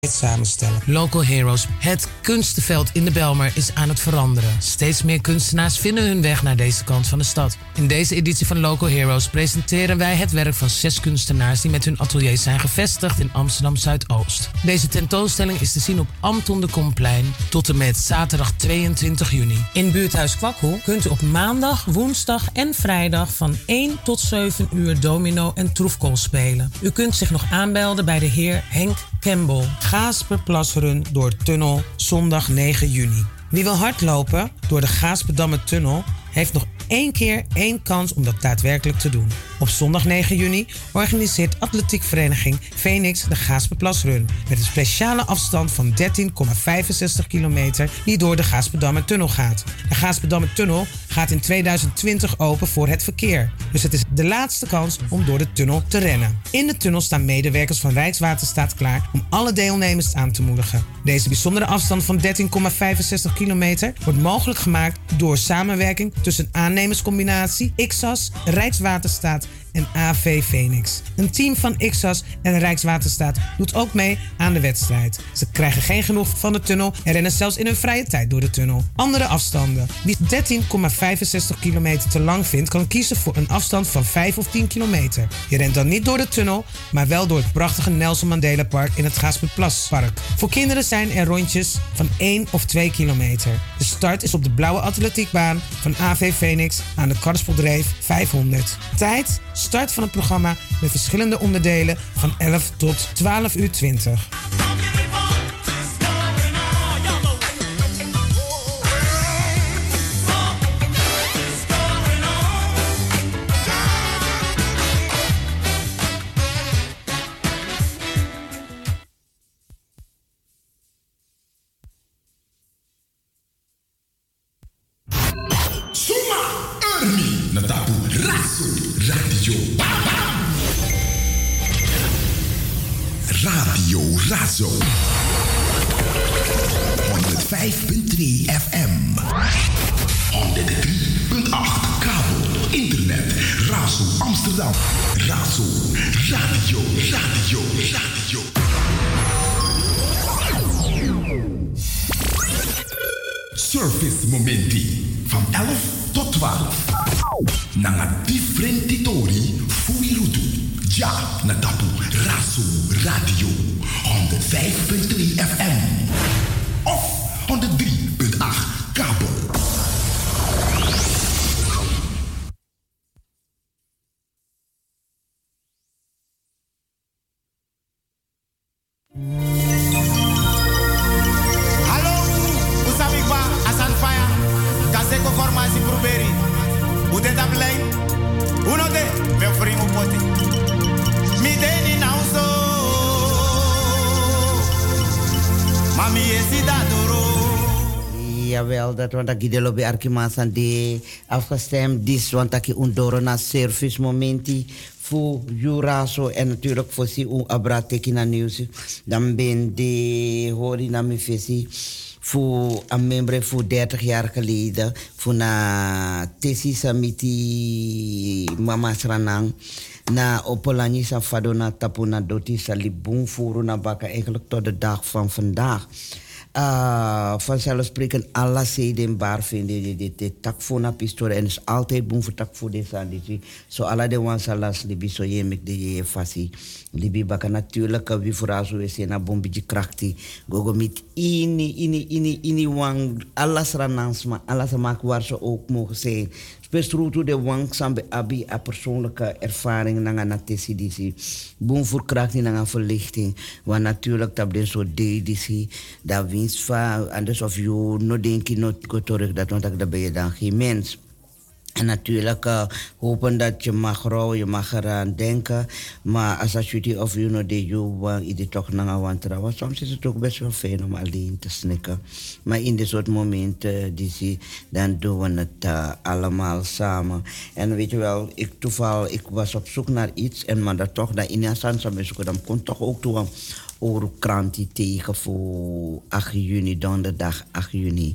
samenstellen. Local Heroes. Het kunstenveld in de Bijlmer is aan het veranderen. Steeds meer kunstenaars vinden hun weg naar deze kant van de stad. In deze editie van Local Heroes presenteren wij het werk van 6 kunstenaars die met hun ateliers zijn gevestigd in Amsterdam Zuidoost. Deze tentoonstelling is te zien op Anton de Komplein tot en met zaterdag 22 juni. In buurthuis Kwakhoe kunt u op maandag, woensdag en vrijdag van 1 tot 7 uur domino en troefkool spelen. U kunt zich nog aanmelden bij de heer Henk Campbell. Gaasperplasrun door tunnel, zondag 9 juni. Wie wil hardlopen door de Gaasperdamme tunnel heeft nog 1 keer 1 kans om dat daadwerkelijk te doen. Op zondag 9 juni organiseert atletiekvereniging Phoenix de Gaasperplasrun met een speciale afstand van 13,65 kilometer die door de Gaasperdamme tunnel gaat. De Gaasperdamme tunnel gaat in 2020 open voor het verkeer. Dus het is de laatste kans om door de tunnel te rennen. In de tunnel staan medewerkers van Rijkswaterstaat klaar om alle deelnemers aan te moedigen. Deze bijzondere afstand van 13,65 kilometer wordt mogelijk gemaakt door samenwerking tussen aannemerscombinatie, IXAS, Rijkswaterstaat en AV Phoenix. Een team van IXAS en Rijkswaterstaat doet ook mee aan de wedstrijd. Ze krijgen geen genoeg van de tunnel en rennen zelfs in hun vrije tijd door de tunnel. Andere afstanden. Wie 13,65 kilometer te lang vindt, kan kiezen voor een afstand van 5 of 10 kilometer. Je rent dan niet door de tunnel, maar wel door het prachtige Nelson Mandela Park in het Gaasperplaspark. Voor kinderen zijn er rondjes van 1 of 2 kilometer. De start is op de blauwe atletiekbaan van AV Phoenix aan de Karspeldreef 500. Tijd: start van het programma met verschillende onderdelen van 11 tot 12 uur 20. Radio Razo 105.3 FM 103.8 kabel, internet, Razo Amsterdam, Razo Radio. Service momenti van 11 tot 12. Nanga different titori fuirutu. Ja, nadapu Razo Radio 105.3 FM of 103.8 kabel. Hallo, usabikwa asan fire. Kaseko formasi proberi. Ute tablei. Uno de me frimo pote. Mi deni nauso. Mami esida doro. Jawel, dat want ik de lobby Arkimasan die afgestemd is, want ik undoro na service momenti voor Juraso en natuurlijk voor si abra tekina nieuws. Dan ben de hori na mi fesi voor een member voor 30 jaar geleden voor na Tessie Samiti Mama Sranang. Na Opolani Safadona Tapuna Doti Salibun Furu na Baka eigenlijk tot de dag van vandaag. Vanzelfsprekend alle zeden bar vinden de takfona pistolen en is altijd boem voor takfo de sandici. Zo alle de wansalas libi so je mek de je fasi. Libi baka natuurlijk wie voor zo is na bombiji krachti. Gogo mit ini wang alles ranansma alles maak waar ze ook mogen zijn. Spesrutu de wang sambe abi a persoonlijke ervaring nanga na tesidisi. Boem voor krachti nanga verlichting. Want natuurlijk dat den zo dedisi dat winst van anders of je no denki no gotorig dat want dat ben je dan geen mens. En natuurlijk hopen dat je mag rouwen, je mag eraan denken. Maar als je of je no de je idee toch naar aan trouwen. Soms is het ook best wel fijn om alleen te snikken. Maar in dit soort momenten dan doen we het allemaal samen. En weet je wel, ik was op zoek naar iets. En maar dat toch, dat in een zoeken, dan kon toch ook toe Oorkrantie tegen voor 8 juni, donderdag 8 juni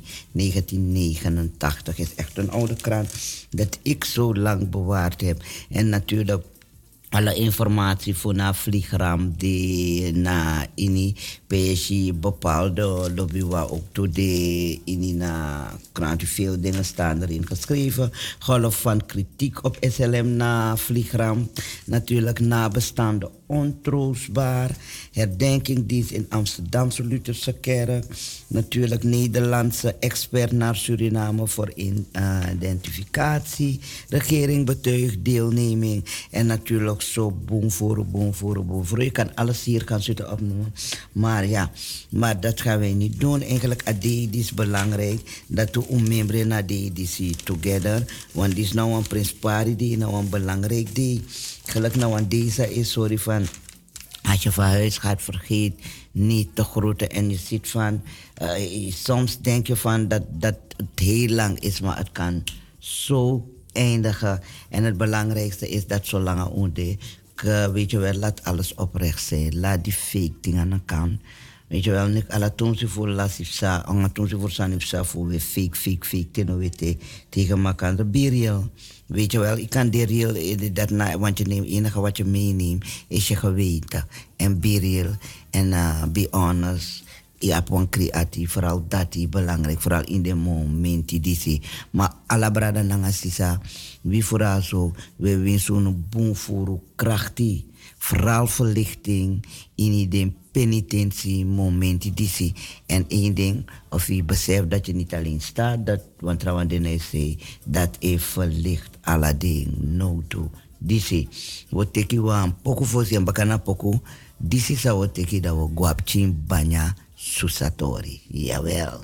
1989. Is echt een oude krant dat ik zo lang bewaard heb. En natuurlijk alle informatie voor na vliegram die na ini PSG bepaalde lobby waar ook toe de ini na krant veel dingen staan erin geschreven. Golf van kritiek op SLM na vliegram. Natuurlijk nabestaanden ontroostbaar. Herdenkingdienst in Amsterdamse Lutherse kerk. Natuurlijk Nederlandse expert naar Suriname voor identificatie. Regering betuigt deelneming. En natuurlijk zo boom voor. Je kan alles hier gaan zitten opnoemen. Maar ja, maar dat gaan wij niet doen. Eigenlijk ADD is belangrijk. Dat we ommemberen naar DDC together. Want dit is nou een Prinspari die nou een belangrijk die. Gelijk nou aan deze is, sorry van, als je van huis gaat, vergeet niet te groeten. En je ziet van, soms denk je van dat het heel lang is, maar het kan zo eindigen. En het belangrijkste is dat zolang onde, weet je wel, laat alles oprecht zijn. Laat die fake dingen aan de kant. Weet je wel, niet alle toonsen voor lasifsa, alle toonsen voor sanifsa voor we fake, tegen elkaar. Be real. Weet je wel, ik kan de real, dat na, want je neemt enige wat je meeneemt, is je geweten. En be real, en be honest. Je hebt een creatief, vooral dat is belangrijk, vooral in de moment die zie. Maar alle brada nanga sisa, wie vooral zo, we willen zo'n boom voor krachtig. Vooral verlichting in de penitentie momenten die zie. En één ding, of je beseft dat je niet alleen staat, dat, want trouwens zei, dat heeft verlicht alle dingen. No to. Die zie, we teki wa een poco voor en bakana poco, die zie zou we teki dat we guapchin banya susatori. Jawel.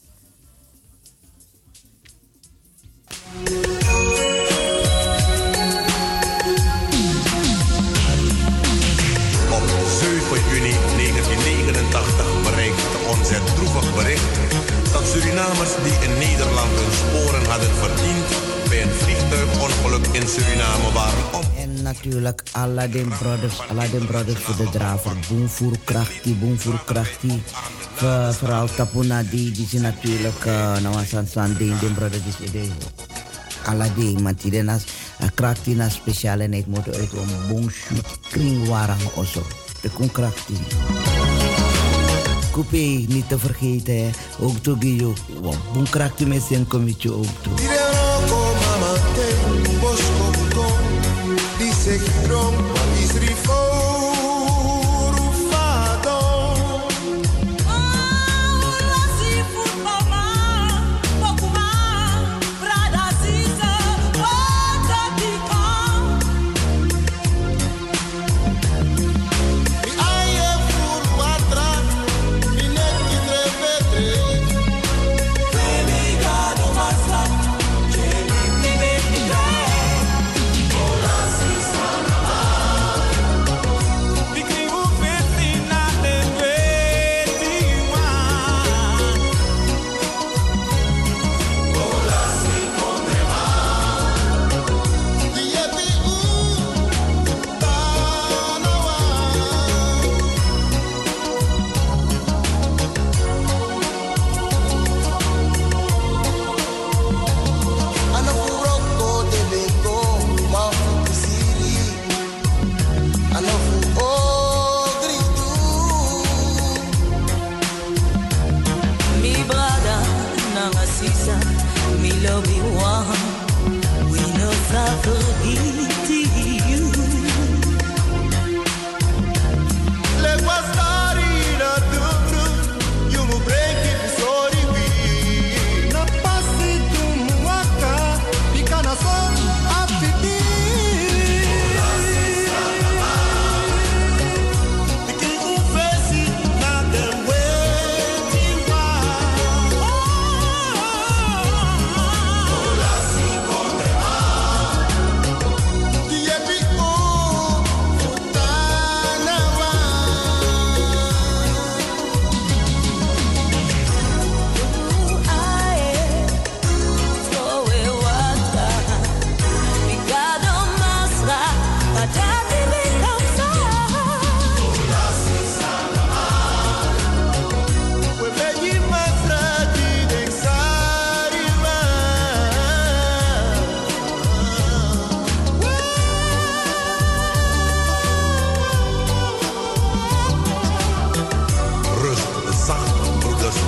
Op 7 juni 1989 bereikte ons het droevig bericht dat Surinamers die in Nederland hun sporen hadden verdiend bij een vliegtuigongeluk in Suriname waren om. En natuurlijk Aladdin Brothers voor de draver. Boom voor krachtig. Vooral Tapuna die zijn natuurlijk nou aan den Brothers is idee. Aladdin, want die nas krachtig na speciale net moet uit om boom shoot kring warang also. De kon krachtig. Koepé, niet te vergeten, ook toe Gio. Boom krachtig met zijn comité ook toe. Dice que trompa is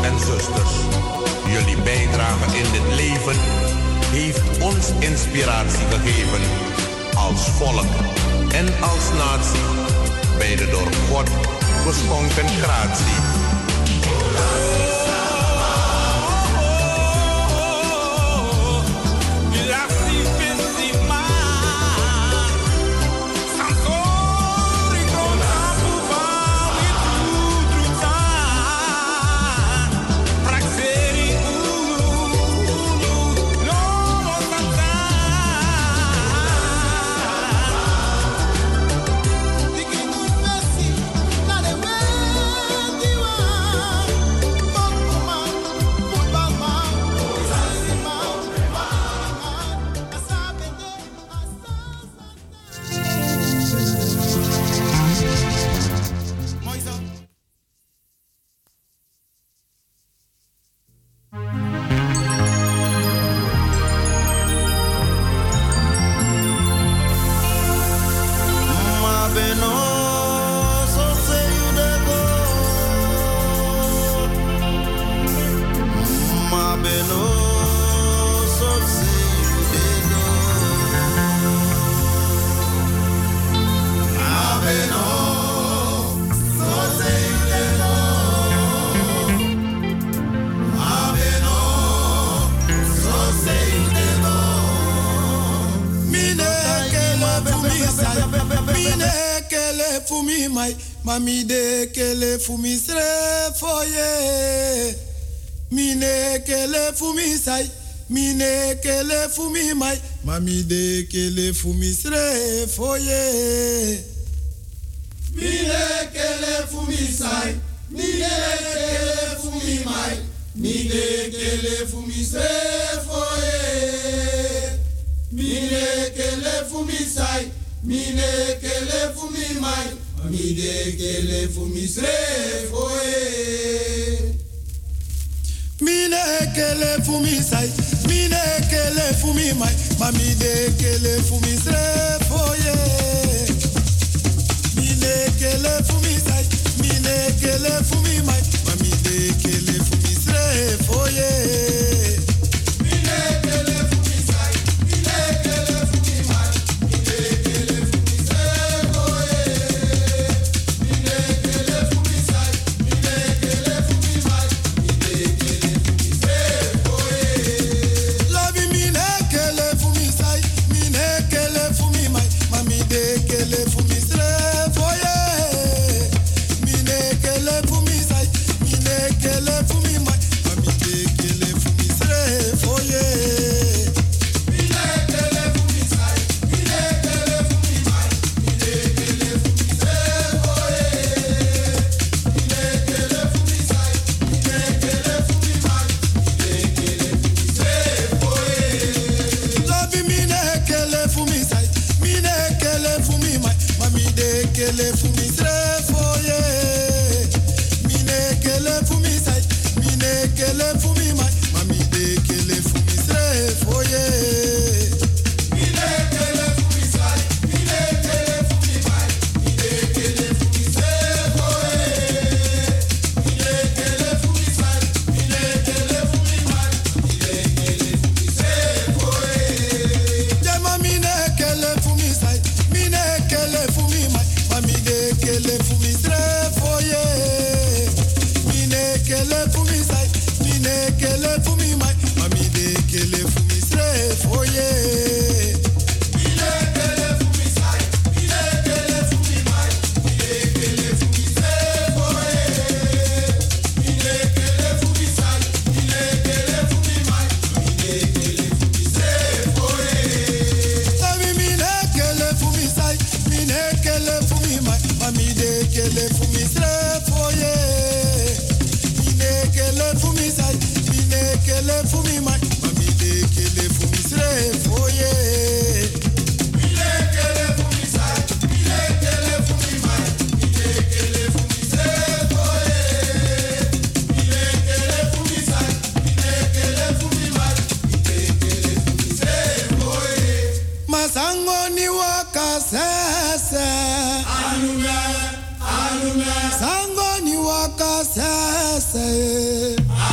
en zusters. Jullie bijdrage in dit leven heeft ons inspiratie gegeven als volk en als natie bij de door God geschonken gratie. Mami de kele fumi sre foye. Mine kele fumi sai. Mine kele fumi mai. Mami de kele fumi sre foye. Mine kele fumi sai. Mine kele fumi mai. Mine kele fumi sre foye. Mine kele fumi sai. Mine kele fumi mai. Mi de kele fumi sre foye. Mine kele fumi sai. Mine kele fumi mai. Mami de kele fumi sre foye. Mine kele fumi sai. Mine kele fumi mai. Mami de kele fumi sre foye. Sango ni waka sese.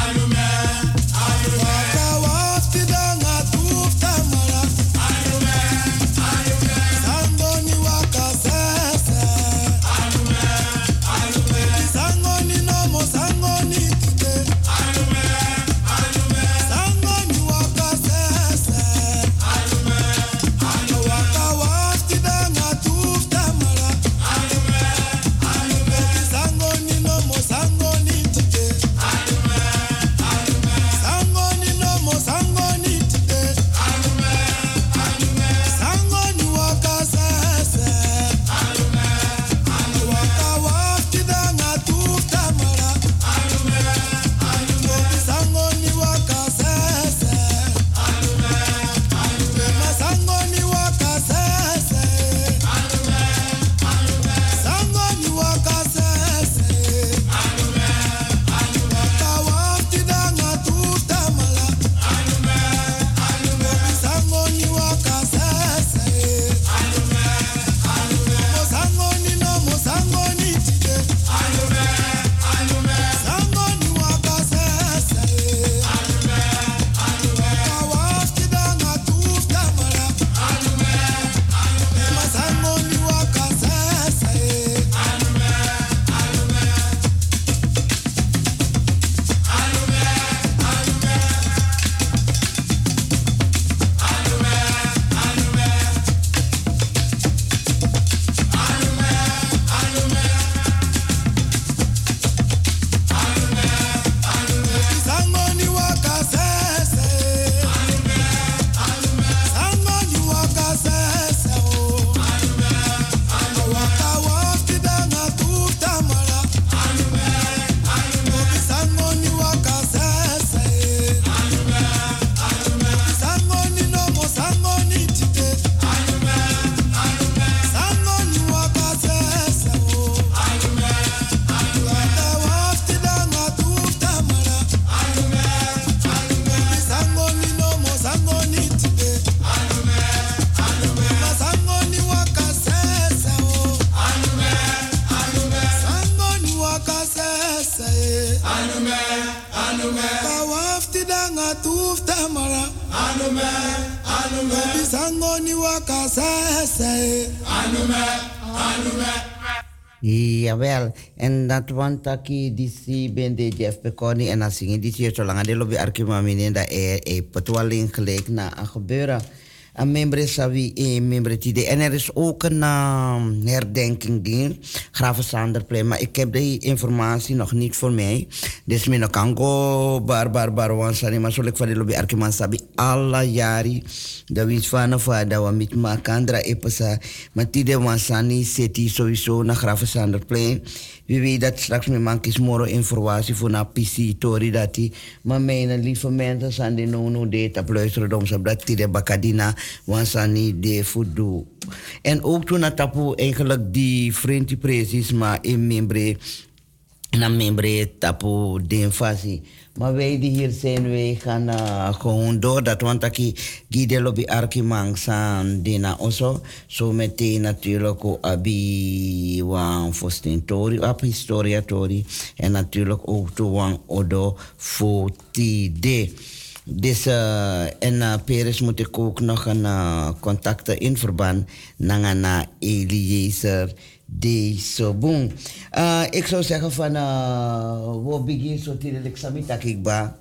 anume. Kawafti danga tuf tamara. Anume. Bisango ni wakasese. Anume. Jawel, en dat want taki disi ben de Jeff Peconi en dan zingen die hier zo lang aan de lobby arkimamine dat petwaling gelijk na een gebeuren. Een membre sawi een membre tide. En er is ook een herdenking die Gravensanderplein, maar ik heb die informatie nog niet voor mij. Dus mijn kan go bar wansani, maar zo ik van de lobby arkiman sabi alle jari dat we van dat we met makandra epesa, maar tide wansani seti sowieso naar Gravensanderplein. Wie weet dat straks mijn man kies moro informatie voor na PC tori dat die, maar mijn lieve mensen zijn die no de tap luisteren om zo dat tide bakadina wansani de voodoo. En ook toen dat tapu eigenlijk die vriendie precies maar in membre na membre tapu de fasi. Maar wij die hier zijn, wij gaan gewoon door. Dat want ik gide lobby arkimang san dina oso. Zo meteen natuurlijk ook abi wan fostentori, ab historiatori. En natuurlijk ook to wan odo fotide. Dus en Peres moet ik ook nog een contacten in verband naar Eliezer deze boom. Ik zou zeggen van we beginnen zo tijdelijk samen dat ik ba.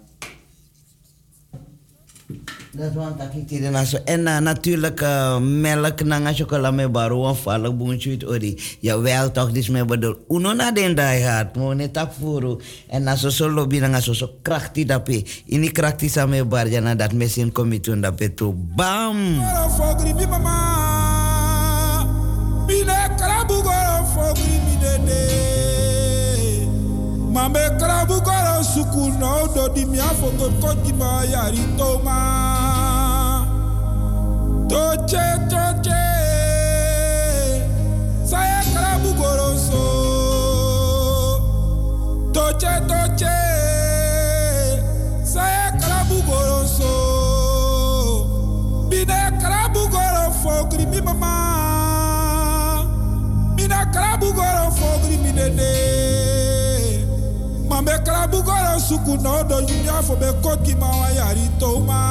Dat want dat ik tijdelijk zo en natuurlijk melk na chocola me baro en vallen boentje het ori. Jawel toch dus me bedoel. Uno na den die gaat, mo net afvoeren en na zo lobby na zo krachtig dat pe. Ini krachtig samen bar jana dat mesin komitun dat pe to bam. Mine krabu goro fogri midede. Mame krabu goro sukul no do di mi afogo koti ma yari toma. Toche. Saya krabu goro so. Toche. Saya krabu goro so. Mine krabu goro fogri mi mama. Mina krabu goro fogri midede. Mambe krabu goro suku no do junya fo be koki ma wa yari toma.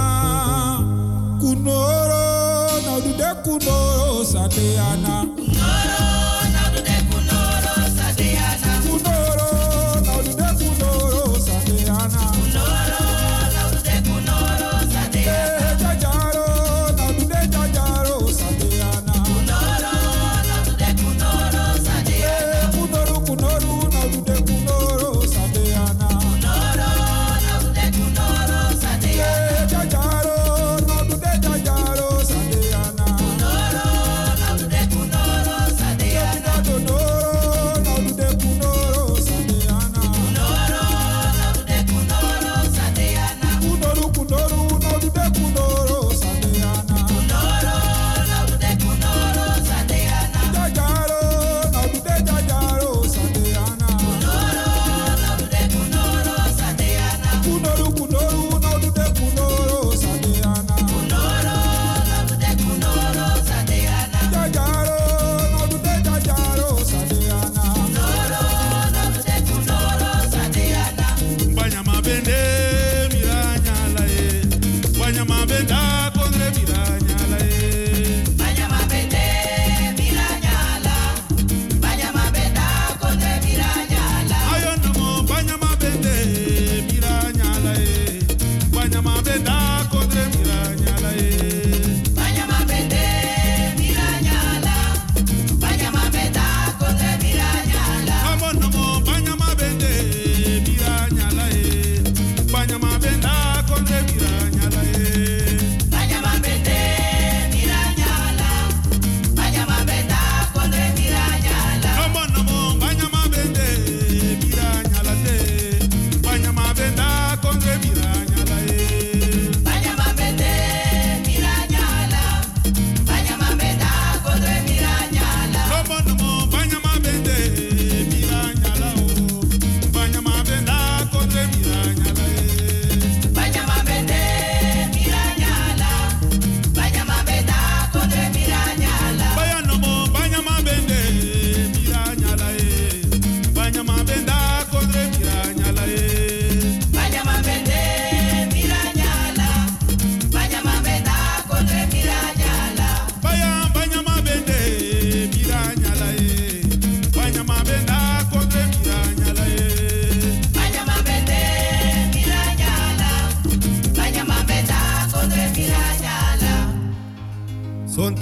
Kunoro na du de kunoro sadeana. Kunoro na du de kunoro sadeana. Kunoro na du de kunoro sadeana. Kunoro na du de kunoro sadeana. Jajaro na du de jajaro sadeana. Kunoro na du de kunoro sadeana. Kunoro na du de kunoro sadeana. Kunoro na du de kunoro sadeana. Jajaro na du de jajaro sadeana. Kunoro na du de kunoro sadeana. Kunoro na du de kunoro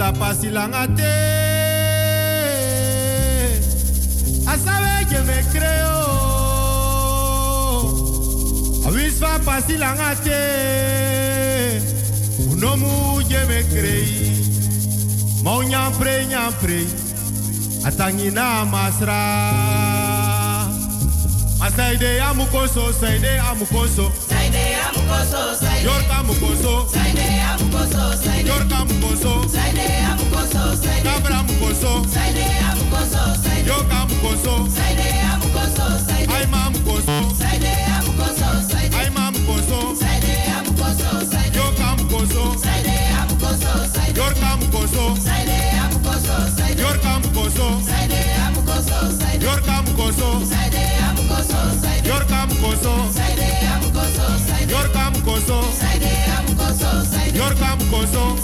tapasi langate. Asabe je me creo. Awisfa pasi langate. Unomu je me crei. Mau nyampre. Atangina masra. Masaide amukoso, saide amukoso. Yorka mukoso. Yorka mukoso. Cabra mukoso. Yoka mukoso. Aima mukoso. Aima mukoso. Yoka mukoso. Yorka mukoso. Yorka mukoso. Yorka mukoso. Yorka mukoso. Yorka mukoso. Yorka mukoso.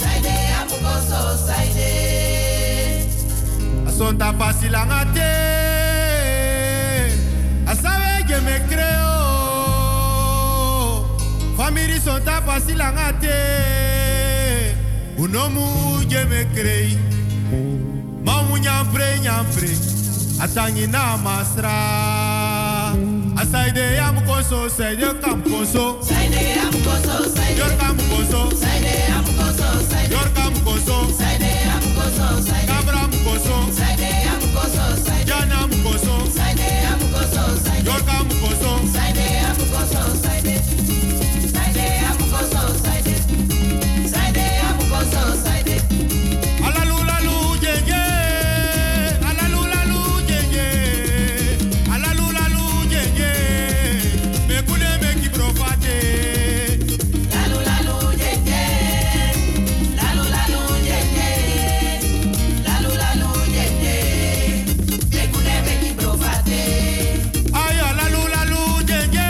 Asonta pasilangate. Asabe que me creo. Famiri sonta pasilangate. Unomu je me crei. Mamu nyampre. Atangi na masra. Asaide amukoso, saide kamkoso. Yorka mukoso. Yorka mukoso. Cabra mukoso. Jana mukoso. Yorka mukoso. Alalulalu jenge. Alalulalu jenge. Alalulalu jenge. Mekune meki profate. Lalulalu jenge. Lalulalu jenge. Lalulalu jenge. Mekune meki profate. Ay alalulalu jenge.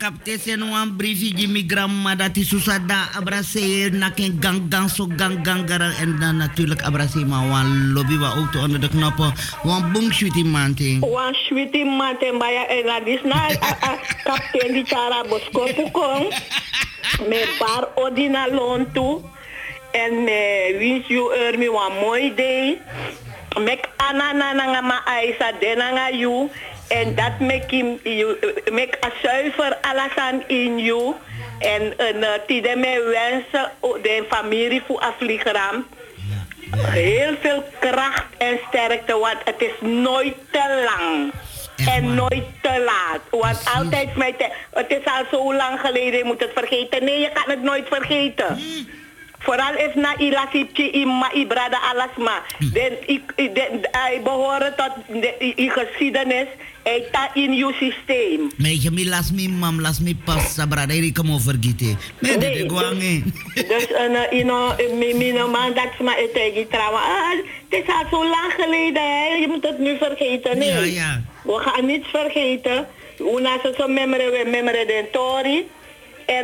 kapte sen wan briefi Jimmy Gramma dat is susada abrase na ken gang so gang gara en dan natuurlijk abrase ma wan lobby wa auto onder de knoppen wan bung sweetie mante. Wan sweetie mante baya en adis na kapte di cara boskopu kon. Me par ordina loon toe en me wins you me wan mooi day. Mek anana nga ma aisa denanga you. En dat make a zuiver alasan in you. En tide me wensen de familie voor afvliegeram. Heel veel kracht en sterkte, want het is nooit te lang. En nooit te laat. Want altijd het is al zo lang geleden, je moet het vergeten. Nee, je kan het nooit vergeten. Vooral is na ilasitje ima ibrada alasma. Hij behoort tot de geschiedenis. Hij staat in je systeem. Meetje, mi las mi mam, las mi pas, sabrada, ik kom overgieten. Nee, dat is gewoon. Dus, mijn man dat ze maar tegen trouwen. Het is al zo lang geleden, hè. Je moet het nu vergeten. Nee, ja. We gaan niets vergeten. Una zo memore den tori. En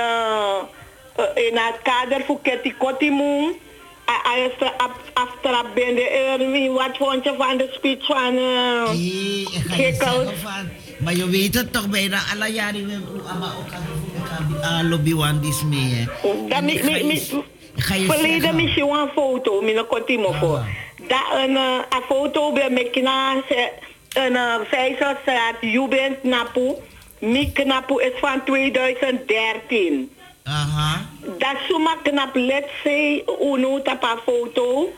in het kader voor Ketty Kottimoen. Aftrap ben de Erwin, wat vond je van de speech van Gekkels? Maar je weet het toch bijna, alle jaren we ook lobby wan dis mee. Verleden misschien een foto, mijn Kottimo voor. Dat een foto bij me knaas, een Vijzelstraat, Jubent Napu. Mi knapu is van 2013. Aha. Dat is maar knap, let's say, uno tapa foto.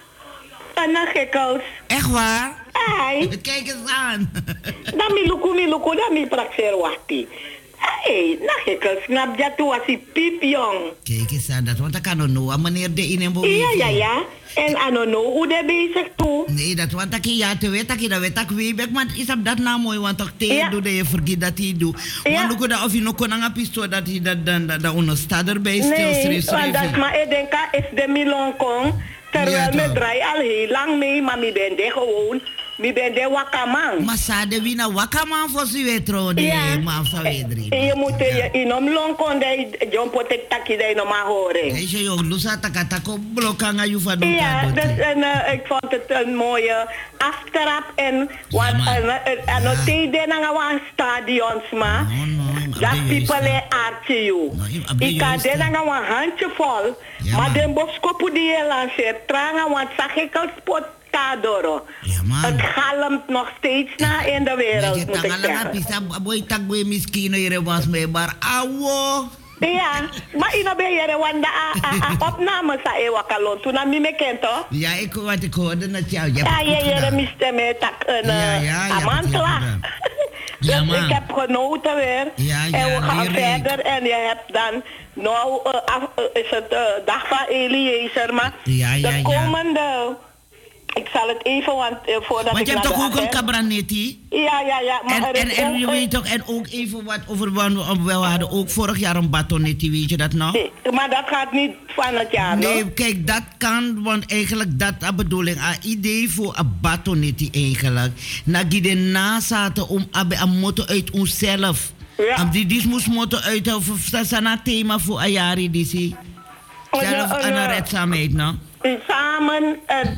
En dan Gekkels. Echt waar? Ai. Kijk eens aan. Dan mi luku, dan mi praxer wachti. Hey, na Gekkels, snap je, toen was hij piepjong. Kijk eens aan, dat want ik kan nog meneer de in en boven. Ja. En I don't know hoe dat bezig toe. Nee, dat want ik ja te weten, dat weet ik weet, maar is dat nou mooi, want toch tegen doe dat je vergeet dat hij doet. Want look dat of je nog kon aan een pistool dat hij dat onderstaat erbij stilschreef. Nee, want dat maar ik denk is de Milon Kong, terwijl me draai al heel lang mee, maar mi ben de gewoon. Mi ben de wakaman. Maar sa de wina wakaman voor ze wetro de man van wedri. Je moet je in om lonkon de John Potek taki de no ma horen. Is je ook lusa takatako blokanga you van doen. Ja, dus ik vond het een mooie aftrap en wat en de na wan stadions ma. Dat people aartje you. Ik kan de na wan handje vol. Maar de boskopu die lanceert tranga want zag ik al spot. Tadoro. Ja, man. Het galmt nog steeds na in de wereld, moet ik zeggen. Boy takboy miskino hier was mee, maar awo. Ja, maar in ben je want de opname sa e wakalon toen aan me kent toch? Ja, ik hoorde dat jou. Ja, je miste me tak een amantla. Dus ik heb genoten weer. En we gaan verder en je hebt dan nou is het dag van Eliezer, maar de komende. Ik zal het even, want voordat maar ik je hebt toch ook een cabranetti? Ja. Maar en je weet toch, en ook even wat over, we hadden ook vorig jaar een batonetti, weet je dat nog? Nee, maar dat gaat niet van het jaar, nee, no? Kijk, dat kan, want eigenlijk dat is bedoeling. Een idee voor een batonetti eigenlijk. Na die nazaten om een motto uit onszelf. Ja. Die moest motto uit, of dat is een thema voor een jaar, die zie. Zelf een redzaamheid, no? Samen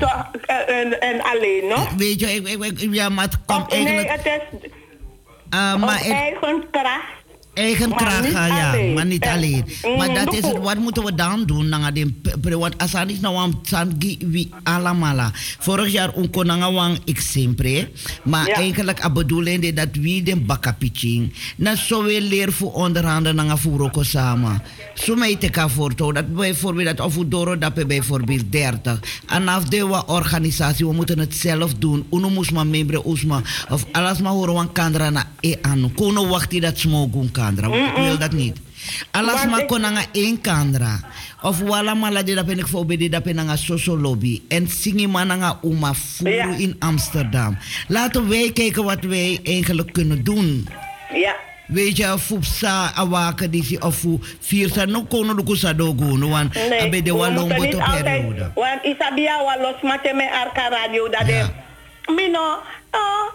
en alleen, no? Weet je, ja, maar het komt eigenlijk... Nee, het is op eigen kracht. Eigen kracht, ja, maar niet alleen. Maar dat is het, wat moeten we dan doen? Want als er niet nou wie allemaal. Vorig jaar onkonanga ik sempre. Maar eigenlijk de bedoeling is dat we de bakapitching. Dat zo weer leren voor onderhanden en voor samen. Zo mij te kan voorthouden. Dat bijvoorbeeld dat of we door dat bijvoorbeeld 30. En af de organisatie, we moeten het zelf doen. Uno moest maar membre usma. Of alles maar horen van kandra na aan. Kono wachten dat smogun kandra. Ik wil dat niet. Alles maar konanga één kandra. Of wala malade dat ben ik voorbeeld dat ben een social lobby. En zingen mananga uma furu in Amsterdam. Laten wij kijken wat wij eigenlijk kunnen doen. Ja. Weet je, Fupsa, Awaka, of Viersa, no kono lukusa dogo, want bij de wallon wordt op periode. Want Isabia was los met me arca radio dat de. Mino,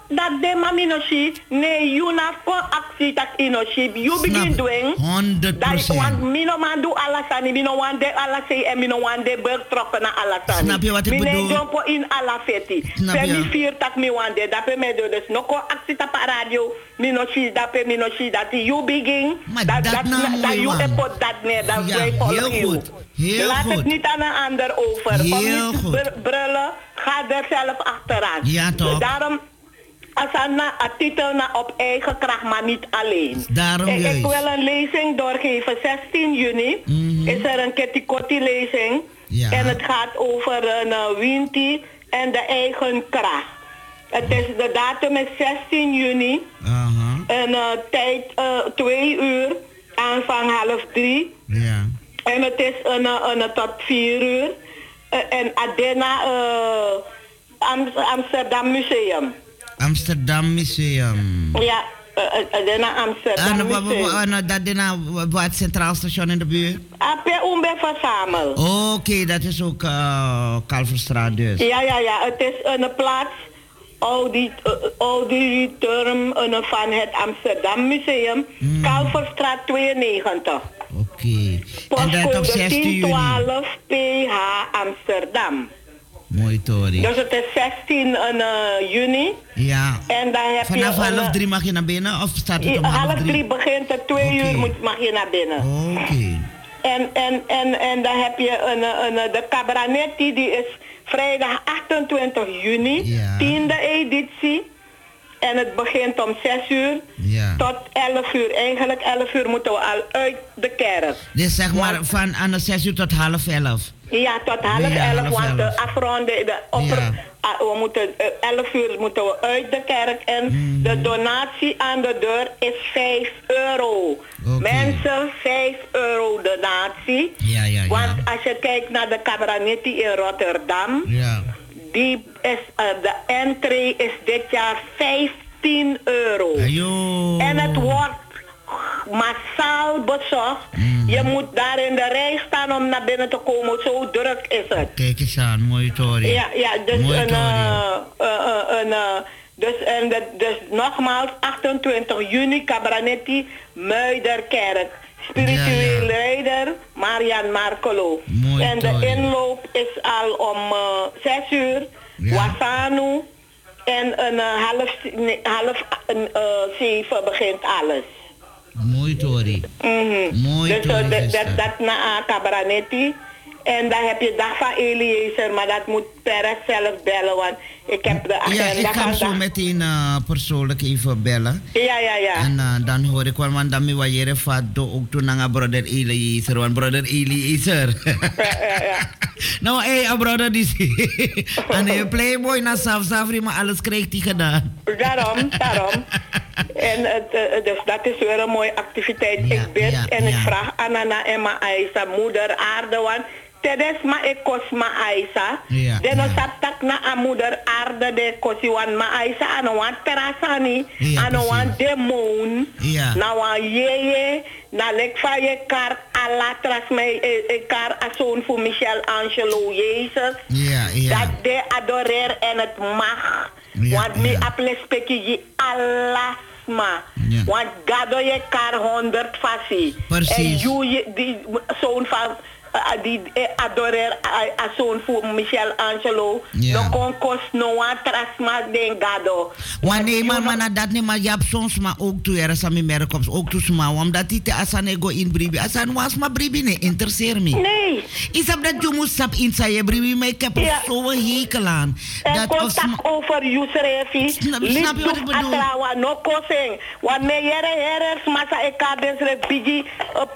dat de maminoshi, nee, you na voor actie tak inoshi, you begin doing. 100%. Want mino man do alasani, mino wan de alasei en mino wan de berg trokken na alasani. Snap je wat ik bedoel? Mine jompo in alafeti. Femi vier tak mi wan de, dape me do, dus no ko actie tapa radio, minoshi, dape minoshi, dat you begin, dat you epot dat neer, dat wij volgen you. Laat het niet aan een ander over. Kom niet brullen, ga er zelf achteraan. Ja, toch? Daarom, als een titel op eigen kracht, maar niet alleen. Daarom ik juist. wil een lezing doorgeven. 16 juni is er een Ketikotti lezing. Ja. En het gaat over een Winti en de eigen kracht. De datum is 16 juni. En tijd 2 uur, aanvang 2:30. Ja. En het is een tot 4 uur. En Adena Amsterdam Museum. Amsterdam Museum. Ja, Adena Amsterdam Museum. En dat is wat Centraal Station in de buurt? Ape Umbe verzamel. Oké, dat is ook Kalverstraat dus. Ja. Het is een plaats, auditorium van het Amsterdam Museum. Kalverstraat 92. Oké. En dat op 16 juni? 1012 PH Amsterdam. Mooi, Tori. Dus het is 16 juni. Ja. En dan heb vanaf je 2:30 mag je naar binnen of staat het om 2:30 begint het, 2 uur mag je naar binnen. Oké. En dan heb je de Cabranetti, die is vrijdag 28 juni, 10e editie. En het begint om 6 uur tot 11 uur. Eigenlijk 11 uur moeten we al uit de kerk. Dus zeg maar van aan de 6 uur tot 10:30. Ja, tot 10:30, want de afronden, we moeten 11 uur moeten we uit de kerk en de donatie aan de deur is €5. Mensen, €5 donatie. Ja. Want als je kijkt naar de Cabranetti in Rotterdam, die is, de entree is dit jaar €15. En het wordt massaal bezocht. Je moet daar in de rij staan om naar binnen te komen. Zo druk is het. Kijk eens aan, mooi, Tori. Ja, dus dus nogmaals 28 juni Cabranetti Muiderkerk. Spiritueel leider Marian Marcolo. En de inloop is al om 6 uur. Wasanu. En half 7 begint alles. Mooi, Tori. Mooi, Tori. Dus dat na Cabranetti. En dan heb je dag van Eliezer, maar dat moet Perez zelf bellen, want ik heb de agenda. Ja, ik ga hem zo meteen persoonlijk even bellen. Ja. En dan hoor ik wel, want dan moet je ook toen naar brother Eliezer, want brother Eliezer. Ja. Nou, brother, die en je playboy naar Safri, maar alles krijgt hij gedaan. Daarom. En dus dat is weer een mooie activiteit. Ik bid en ik vraag Anana en Aisa, moeder aarde, want tedes ma e kosma Aisa. Den no saptak na a moeder aarde de kosi wan ma Aisa ano wan terasani, ano wan demon, na wan yeye, na lek van je kar alatras mij kar asoon voor Michel Angelo Jezus. Dat de adoreer en het mag. Want mi aplespeki je Allah. Want gado je kar 100 fasi. En je die zoon van die adoreer a zoon voor Michel Angelo. No kon kost no one trasma den gado. Wanneer man dat niet maar jap soms maar ook toe er sami merkops ook toe sma omdat die te asane go in bribi asan was ma bribi ne interesseer me. Nee. Is op dat je moet stap in je bribi maar ik heb zo hekel aan. Dat contact over Yusrefi. Snap je wat ik bedoel? Atrawa no kosing. Want me jere masa e kadens re bigi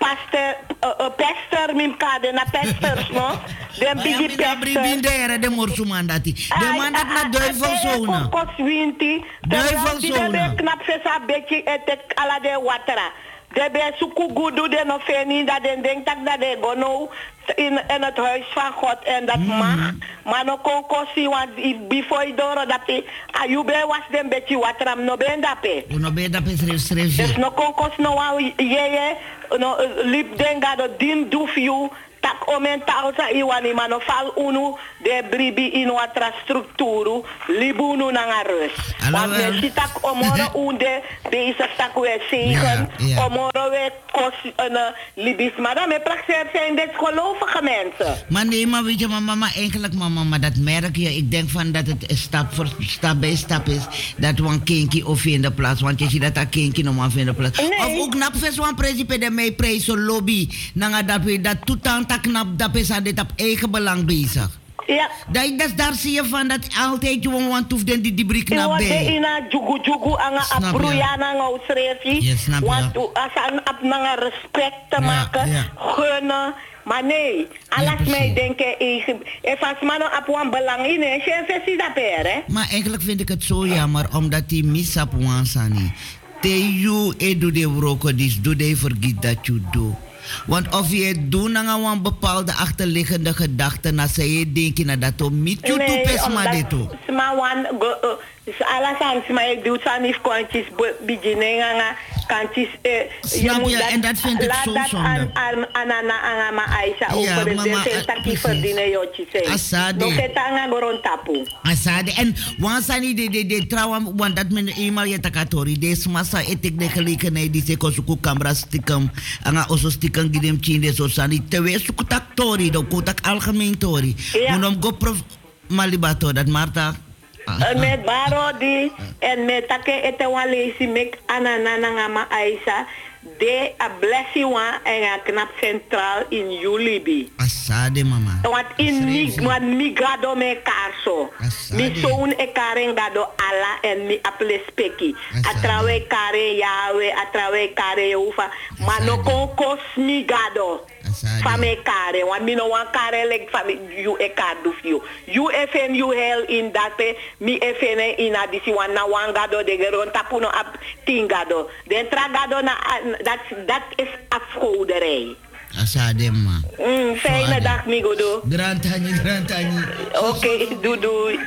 pastor mim kade na pastors no. Den bigi pastor. Bribi dere de morsumandati. De mandat na duivelzone. Koswinti. Duivelzone. Knap se sa beki etek ala de watera. De be suku gudu de no feni dat den denk tak dat de gono in het huis van God en dat mag. Maar no kon kosi want before je door dat ayube was den beetje watram no ben dape. No ben dape schreef. Dus no kon kos no yeye no lip denga do din duf you tak omental sa iwani mano fal unu de bribi in watra strukturu libunu nanga rus. Want men si tak omoro unde deze tak we zegen, omoro we kos libis. Maar dan praxeer zijn dit gelovige mensen. Maar nee, maar weet je mama, eigenlijk mama, maar dat merk je. Ik denk van dat het stap voor stap bij stap is dat we een kinky of in de plaats, want je ziet dat een kinky nog maar in de plaats. Nee. Of ook knap vers van principe de mij prijs lobby, nanga dat we dat toetan tak knap dat is aan dit op eigen belang bezig. Ja. Daar zie je van dat altijd je want hoeft die brik naar bij. Je ina jugu anga abroeiana ngau srefi. Want als aan op nanga respect te maken, gunnen. Maar nee, alles mij denken eigen. Als man op een belang in is, je ziet dat hè. Maar eigenlijk vind ik het zo jammer omdat die mis op wansani. Te you doe de wroko dis, doe de vergiet dat je doet. Want of je het doet aan een bepaalde achterliggende gedachte, dan zou je denken dat het niet je toepes maar dit toe. Alles maar ik doe het niet kantjes beginnen kantjes. Snap je? En dat vind ik zo zonde. Aan Aisha over de takkie verdienen jotjes. Asade. Nog het aan goron tapu. Asade. En wansani de trouwen, want dat men eenmaal je takatori. Deze massa etik de gelegenheid die ze kosuku camera stikken, anga oso stikken gidem chinde so sani. Terwijl suku taktori, do kotak algemeen tori. Unom go prof malibato dat Marta. Met barodi en met take etewalesi mek ananana ma Aisha de a blessi wan en a knap centraal in Julibi. Asade mama. Want in mi gado me karso. Mi soun e karen gado ala en mi aple speki. Atrawe kare yawe, atrawe kare yeufa. Mano kon kos mi gado. Fame kare, want mi no wan kare like fame you e kadu fio. You efen you hell in date, mi efen in adisi wan na wan gado de geron tapuno ap tingado. Den tragado na dat is afgoderij. Asade ma. Fijne dag migodo. Grantani. Oké, doei.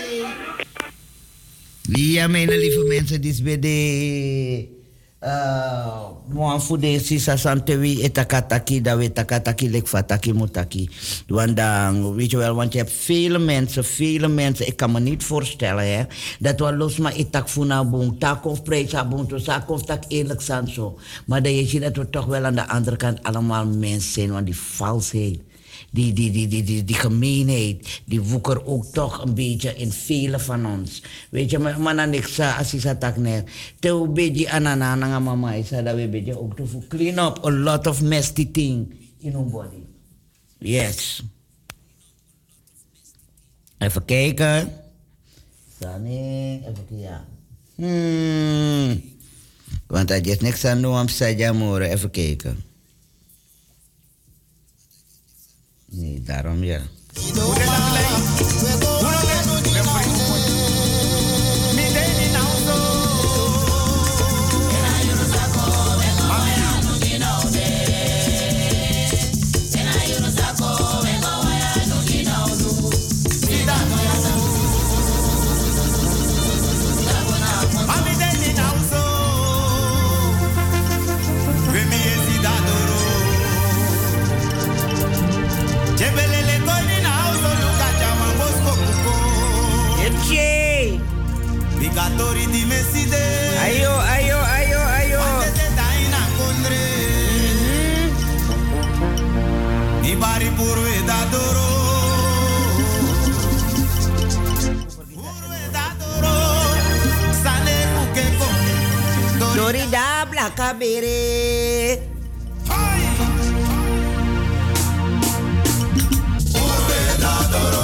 Ja, mijn lieve mensen, dit is bij de moan fude sisa santewi etakataki da we takataki lek fataki mutaki. Want dan weet je wel, want je hebt vele mensen, ik kan me niet voorstellen hè, dat we los maar itak funa boom, tak of prijs aboom, to sak of tak eerlijk zijn zo. Maar dan je ziet dat we toch wel aan de andere kant allemaal mensen zijn, want die valsheid, die gemeenheid, die woeker ook toch een beetje in vele van ons. Weet je, maar dan ik zei, als je dat net, te een beetje anana, mama, ik zei dat we een beetje ook te clean up a lot of nasty thing in our body. Yes. Even kijken. Sani, even kijken. Want dat is niks aan doen, even kijken. Nee, daarom ja. Bigatori di meside. Ayo. Ante daina kondre. Ni bari purwe dadoro. Purwe dadoro. Sane uke kon. Dorida blaka bere. Purwe dadoro.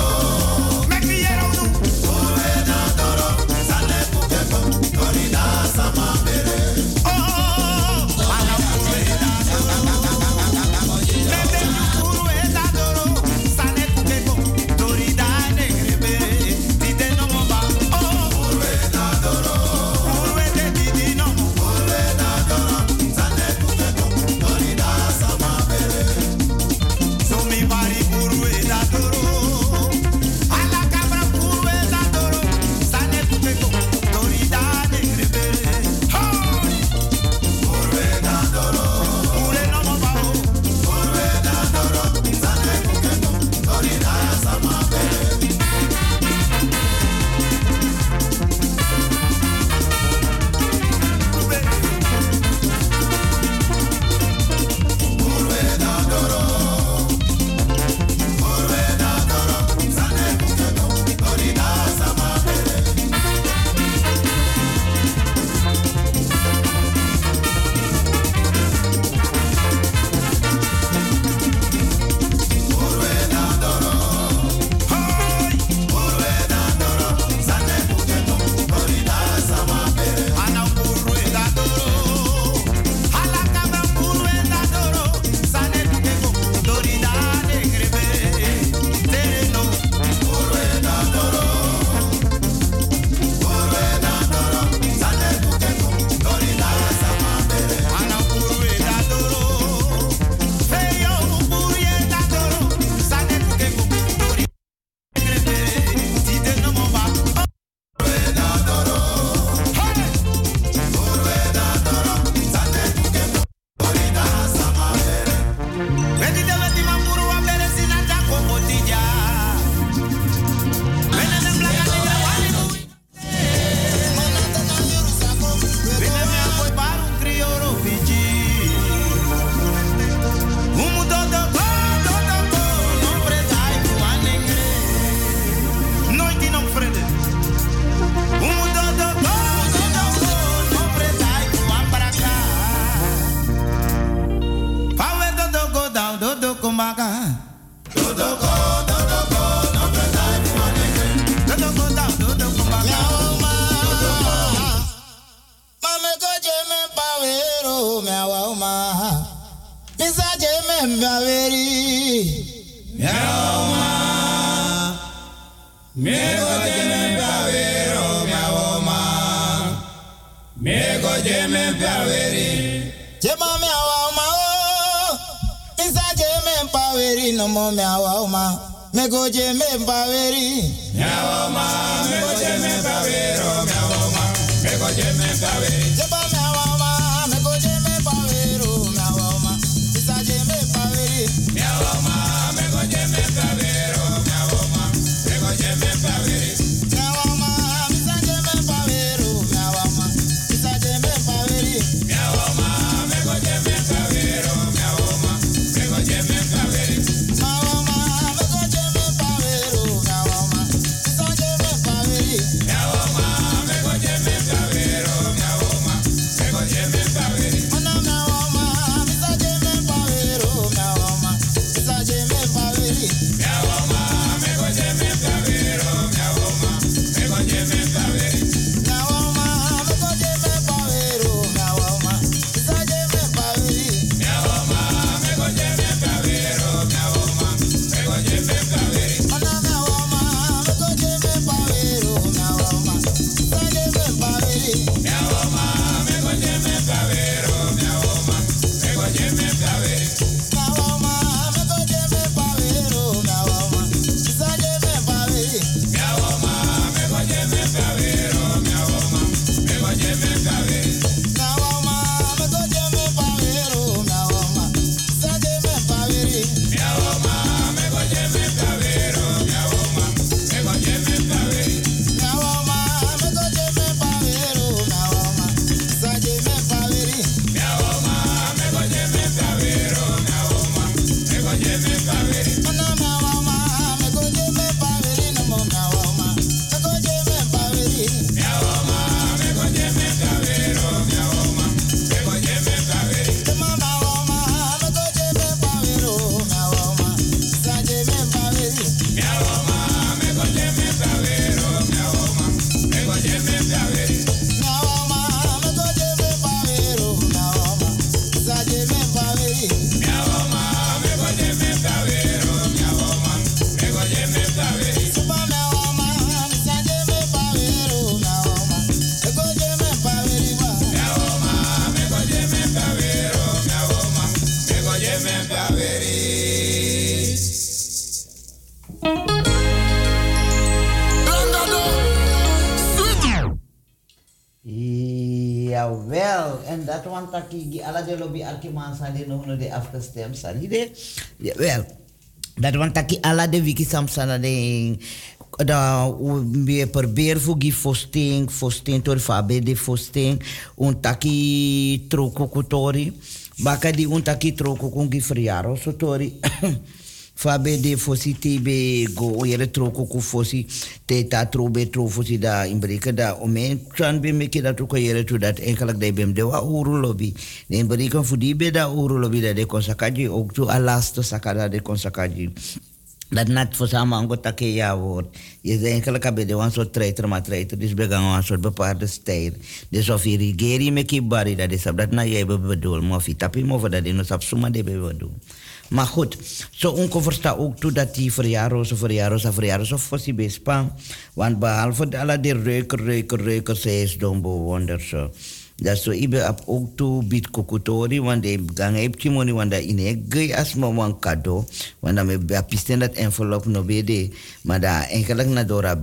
awa ma. Misaje me baveri. Miawa ma. Mego jeme bavero miawa ma. Mego jeme baveri. Jema miawa ma o. Misaje me baveri no mo miawa ma. Mego jeme baveri. Miawa ma. Mego jeme bavero miawa ma. Mego jeme baveri. Jema miawa ma. Mego jeme bavero miawa ma. Misaje me baveri. Miawa ma. Mego jeme bavero miawa ma. Mego jeme baveri. Miawa ma. Misaje me bavero miawa ma. Misaje me baveri. Miawa ma. Mego jeme bavero miawa ma. Mego jeme baveri. Miawa ma. Mego jeme bavero miawa ma. Misaje me baveri. Miawa ma. Mego jeme bavero miawa ma. Mego jeme baveri. Ona miawa ma. Misaje me bavero miawa ma. Misaje me baveri. Miawa ma. Mego jeme bavero miawa ma. Mego jeme baveri. Miawa ma. Mego jeme bavero miawa ma. Misaje me baveri. Miawa ma. Mego jeme bavero miawa ma. Mego jeme baveri. Ona miawa ma. Mego jeme bavero miawa ma. Misaje me baveri. Miawa ma. Mego jeme bavero miawa ma. Mego jeme baveri. Miawa ma. Mego jeme bavero miawa ma. Misaje me baveri. Miawa ma. Mego jeme bavero miawa ma. Mego jeme baveri. Miawa ma. Mego jeme bavero miawa ma. Misaje me baveri. Miawa ma. Mego jeme bavero miawa ma. Mego jeme baveri. Miawa ma. Mego jeme bavero miawa ma. Misaje me baveri. Miawa ma. Mego jeme bavero miawa ma. Mego jeme baveri. Ona miawa ma. Mego jeme baveri no mo miawa ma. Mego jeme baveri. Miawa ma. Mego jeme bavero miawa ma. Mego jeme baveri. Jema miawa ma. Mego jeme bavero miawa ma. Misaje me baveri. Miawa ma. Mego jeme bavero miawa ma. Mego jeme baveri. Miawa ma. Mego jeme bavero miawa ma. Misaje me baveri. Miawa ma. Mego jeme bavero miawa ma. Mego jeme baveri. Supa miawa ma. Misaje me bavero miawa ma. Mego jeme baveri wa. Miawa ma. Mego jeme bavero miawa ma. Mego jeme baveri. Jawel, en dat want taki alla de lobby arkiman sali nog no de afgestem sali de. Jawel. Dat want taki alla de wiki samsana de da we probeer fugi fosting tor fabe de fosting un taki troko kutori. Baka di un taki troko kungi friaro sotori. Fabe de fosi tebe go yere troko ku fosi te ta trobe tro fosi da imbrika da ome tran be meke da troko yere tu dat enkelak de bem de wa uru lobby de imbrika fudi be da uru lobby da de konsakaji ook tu alasto sakada de konsakaji dat nat fosama ango take ja woord je de enkelak be de wan so treiter ma treiter dus be gaan wan soort bepaalde stijl dus of je rigeri meki bari dat is dat na jij bedoel mo fi tapi mo dat de no sap suma de be bedoel. Maar goed, zo ongeveer staat ook toe dat die verjaardag of voor die bespa. Want behalve alle die reuker, zij is dan bewonder zo. Dat zo ibe op ook toe biedt kokotori, want die gang heeft je money, want dat in een gay als maar een cadeau. Want dan heb je pisten dat envelop no bede. Maar dat eigenlijk na dora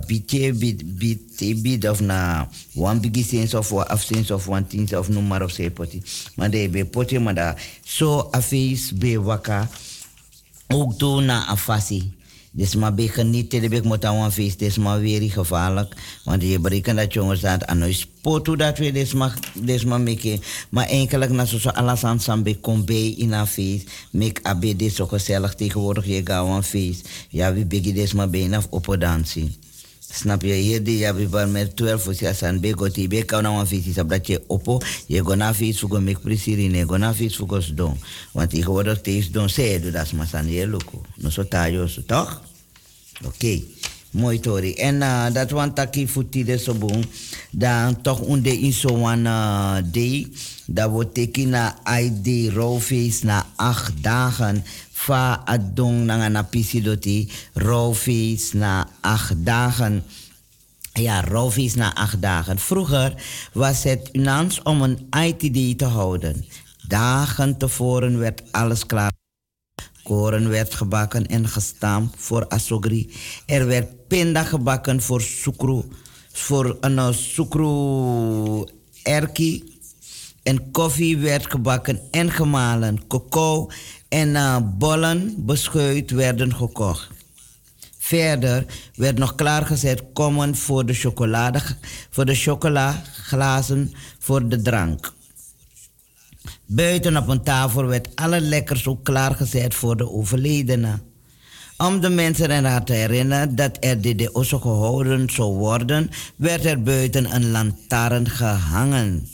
biedt of na one biggie cents of one afcents of one tien of noem maar of zij poti. Maar die be poti, maar dat zo afees be waka ook toe na afasi. Dus maar bij genieten, de bek moet aan een feest, dus maar weer gevaarlijk. Want je berekent dat jongens dat aan een spot hoe dat we dus maar maken. Maar eigenlijk na zo alles aan samen komt bij in een feest. Make abe dit zo gezellig tegenwoordig, je gaat een feest. Ja, we beginnen dus maar bijna op een dansie. Snap je? Hier die ja, we waren met 12 voor zich aan bij God, die kan nou een feest, dat je oppo, je gaat naar feest voor make plezier, je gaat naar feest voor ons doen. Want tegenwoordig is doen, zij doet dat maar aan je loco. No zo taai toch? Oké. Mooi tori. En dat want taki futi de sobong. Dan toch onder in zo'n day. Dat wordt teken na ID rouwfeest na 8 dagen. Fa adong na pisidoti. Rouwfeest na 8 dagen. Ja, rouwfeest na 8 dagen. Vroeger was het unans om een ITD te houden. Dagen tevoren werd alles klaar. Koren werd gebakken en gestampt voor asogri. Er werd pinda gebakken voor sukru. Voor een sukru erki. En koffie werd gebakken en gemalen. Cacao en bollen, beschuit werden gekocht. Verder werd nog klaargezet kommen voor de chocolaglazen voor de drank. Buiten op een tafel werd alle lekkers ook klaargezet voor de overledene. Om de mensen eraan te herinneren dat er de osso gehouden zou worden, werd er buiten een lantaarn gehangen.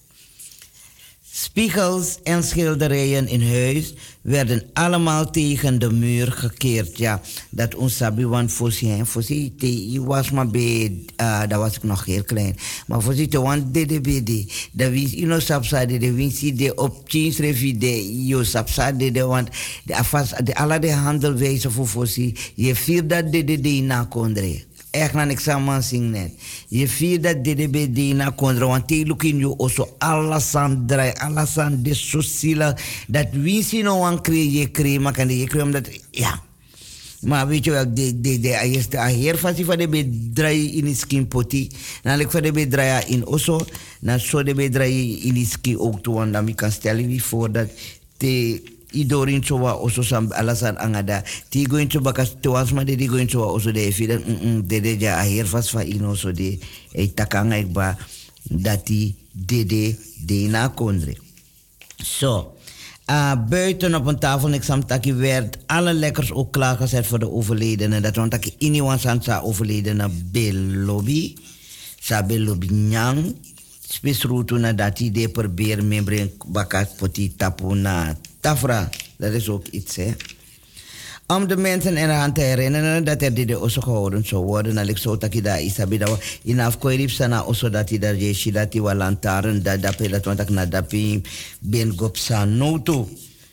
Spiegels en schilderijen in huis werden allemaal tegen de muur gekeerd. Ja, dat ons sabi want voorzien was maar bij, dat was ik nog heel klein. Maar voorzien te want de dat wist ino sapsade de winst de op change revide yo sapsade de want de alle de handelwijze voor voorzien je vier dat de na kondre. Echt na niks aan zingen net. Je vier dat DDB na kondra, want die lukken je also alasan draai, alasan de sociale, dat winst no aan creëren, maar kan je creëren omdat, ja. Maar weet je wel, de heer van de bedrijf in skin poti, dan ik van de bedrijf in osso, dan zo de bedrijf in skin ook toe, want dan kan stellen wie voor dat de idorin chowa oso sam alasan angada ti going to bakas toas ma de going to oso de evident de ja hier vast van ino so de e takanga ikba dati de na kondre so buiten op een tafel taki werd alle lekkers ook klaargezet voor de overledene dat want taki iniwan sansa overledene belobi sa belobi nyang spesrutu na dati de probeer membre bakas poti tapu na tafra, dat is ook iets, hè. Om de mensen eraan te herinneren dat er de osso gehouden zou worden, dan ik zo taki da isabi da in afkoirip sana osso dati da jeshi dati wa lantaren da dape dat want na dapi ben gopsa noto.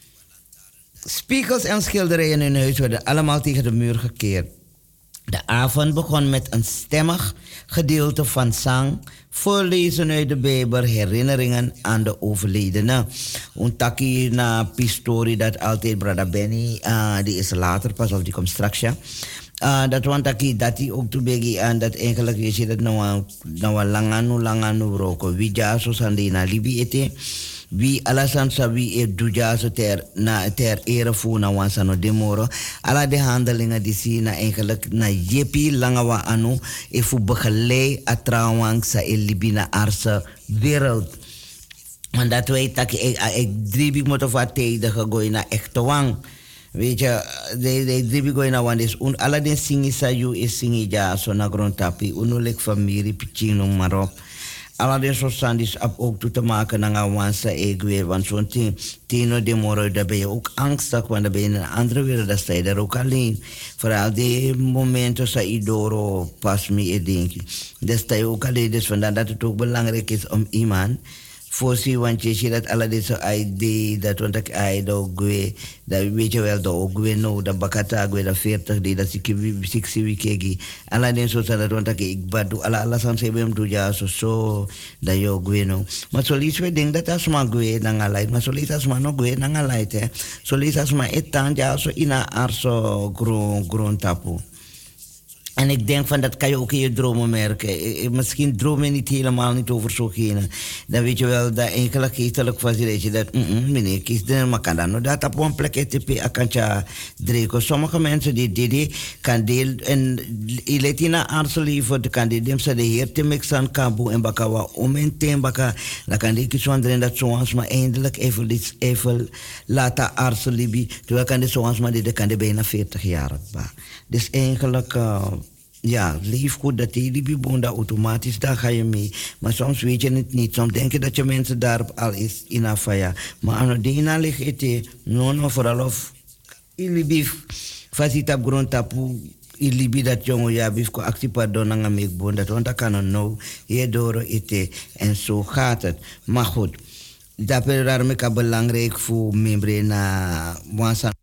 Spiegels en schilderijen in huis werden allemaal tegen de muur gekeerd. De avond begon met een stemmig gedeelte van zang, voorlezen uit de Bijbel, herinneringen aan de overledene. Untaki na pistori dat altijd Brother Benny, die is later pas of die komt straks, ja. Dat want dat hij ook toe begi aan dat eigenlijk je ziet dat nou langanu roko wie ja zo sandi na libi ete wie alasan sabi e duja zo ter ere fu na wansano demoro ala de handelingen die zien na eigenlijk na jepi langawa anu e fu begeleid atrawang sa e libi na arse wereld. Want dat weet dat ik driebig moet of wat tegen gegooid na echte wang. Weet je, de driebig gooi na wang is ala den singi sa you is singi ja so na grond tapi unulik familie pichino marop. Alla den so sandis ook toe te maken naar wansa egwe, want zo'n tino de moro, daar ben je ook angstig, want dan ben je in een andere wereld, dan sta je daar ook alleen. Vooral die momenten sa idoro pas me denk je. Dan sta je ook alleen, dus vandaar dat het ook belangrijk is om iemand voorzien, want je ziet dat alle deze ID, dat want ik aido gwe, dat weet je wel, dat ook gwe no, dat bakata gwe, dat 40 die, dat 60 wikegi. Alla den so dat want ik badu, alla san sebem doe ja so, dat je gwe no. Maar zo liefst we denk dat als maar gwe nanga light, maar zo liefst als maar no gwe nanga light, hè. Zo liefst als maar etan ja so ina arso grond tapu. En ik denk van dat kan je ook in je dromen merken. Misschien droom je niet helemaal niet over zo'gene. Dan weet je wel dat eigenlijk geestelijk faciliteert dat meneer kies er maar kan dan nog dat op een plek ETP akantja dreko. Sommige mensen die kan deel en iletina arselief de kan die ze de heer te mixan kabu en bakawa om en teen baka dan kan die kies wandelen dat zoals maar eindelijk even laten arselibi. Terwijl kan die zoals maar die kan die bijna 40 jaar ba. Dus eigenlijk ja, leef goed dat die bibonda automatisch, daar ga je mee. Maar soms weet je het niet. Soms denk je dat je mensen daarop al is in afaya. Maar aan de ene ligt het, no, vooral of ilibi facita grond tapu in Libi dat jongen ja bifko actie pardon nanga meek bon dat want dat kan nou je door ite en zo gaat het. Maar goed, dat is daarom belangrijk voor memberen na wansa